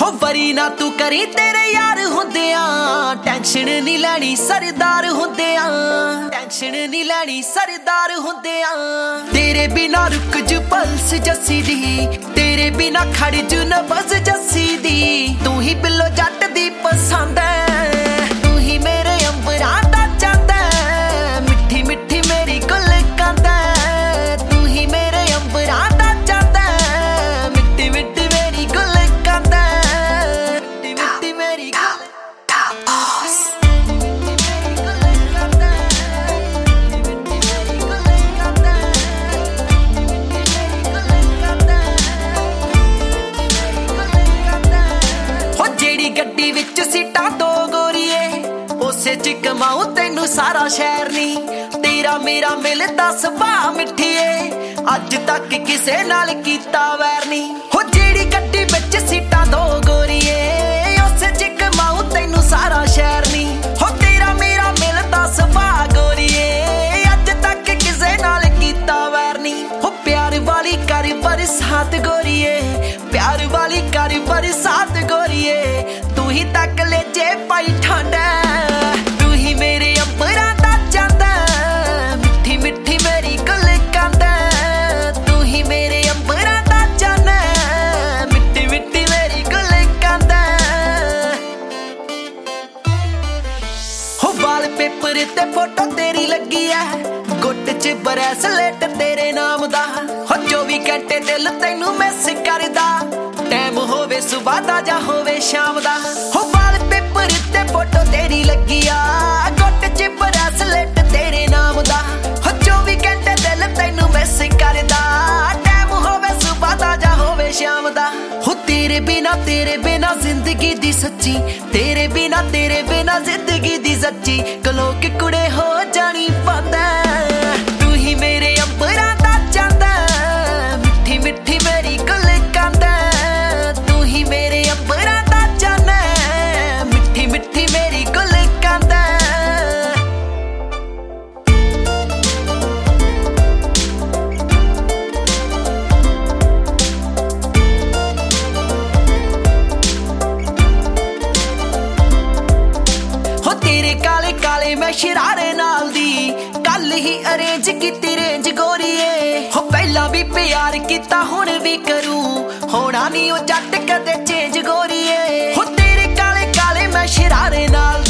हो वरी ना तू करी तेरे यार हुंदिया टेंशन नहीं लैनी सरदार हुंदिया टेंशन नहीं लैनी सरदार हुंदिया तेरे बिना रुक जू पल्स जस्सी दी तेरे बिना खड़ जू नबज जस्सी दी तू ही बिल्लो जट दी पसंद है तू ही मेरे अंबरां दा चंद है मिठी मिठी मेरी गुल कंद है तू ही मेरे अंबरां दा चंद है मिठी मिठी मेरी गुल कंद है मिठी मिठी मेरी गुल गड्डी विच सीटां दो गोरीए उसे च कमाऊं तेनू सारा शहर नी तेरा मेरा मिलदा सुभाऽ मिठीए अज तक किसे नाल कीता वैर नी हो जेड़ी गड्डी विच सीटां दो गोरीए उसे च कमाऊं तेनू सारा शहर नी हो तेरा मेरा मिलदा सुभाऽ गोरीए अज तक किसे नाल कीता वैर नी हो प्यार वाली कर बरसात गोरीए प्यार वाली कर बरसात गोरीए तू ही तक ले जे पाई ठंड तू ही मेरे अंबरां दा चंद मिठी मिठी मेरी गुल कंद तू ही मेरे अंबरां दा चंद मिठी मिठी मेरी गुल कंद हो वाल पेपर ते फोटो तेरी लगी है गुट च ब्रेसलेट तेरे नाम दा हो 24 घंटे दिल तैनू मिस करदा टाइम होवे सुबह दा जा होवे शाम दा हो वाल पेपर ते फोटो तेरी लगी आ गुट च ब्रेसलेट तेरे नाम दा हो 24 घंटे दिल तैनू मिस करदा टाइम होवे सुबह दा जा होवे शाम दा हो तेरे बिना जिंदगी दी सच्ची तेरे बिना जिंदगी दी सच्ची कलो कि कुड़े हो जानी बंद तू ही मेरे अंबरां दा चंद मिठी मिठी मेरी गुल कंद तू ही मेरे अंबरां दा चंद मिठी मिठी मेरी गुल कंद हो तेरे काले काले मैं शरारे नाल दी कल ही अरेंज कीती रेंज गोरीए हो पहला भी प्यार कीता हुण भी करूं होना नहीं ओ जट कदे चेंज गोरीए हो तेरे काले काले मैं शरारे नाल